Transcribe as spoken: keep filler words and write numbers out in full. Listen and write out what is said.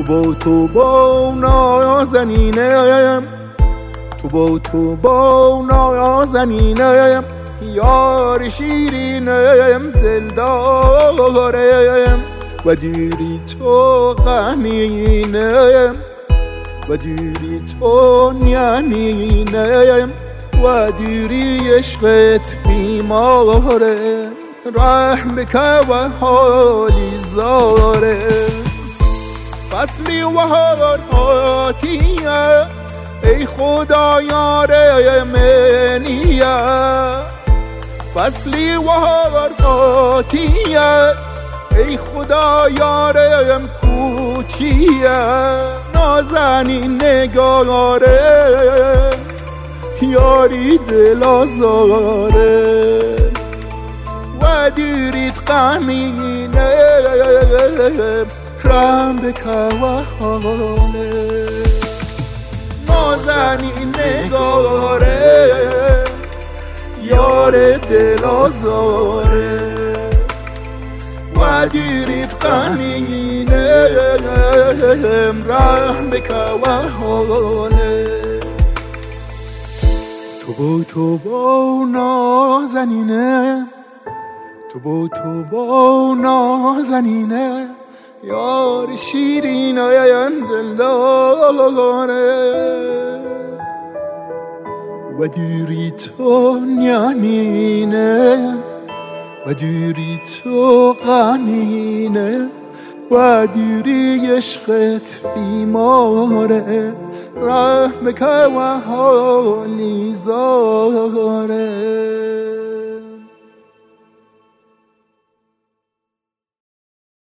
تو با تو با نازنینم، تو با تو با نازنینم، یار شیرینم دلدارم و دیری تو غمینم و دیری تو نیمینم و دیری عشقت بیمارم رحم بکن و حالی زارم فصلی و حالاتیه ای خدا یار منیه فصلی و حالاتیه ای خدا یارم کوچیه نازنین نگارم یاری دل آزارم و دیریت غمینم رحم بکن و حالم نازنین نگارم یار دل آزارم و دیریت غمینم رحم بکن و حالم تو با تو با نازنینم تو با تو با نازنینم یار شیرینم دلدارم و دیری تو نیمینم و دیری تو غمینم و دیری عشقت بیماره رحم بکن و حالی زاره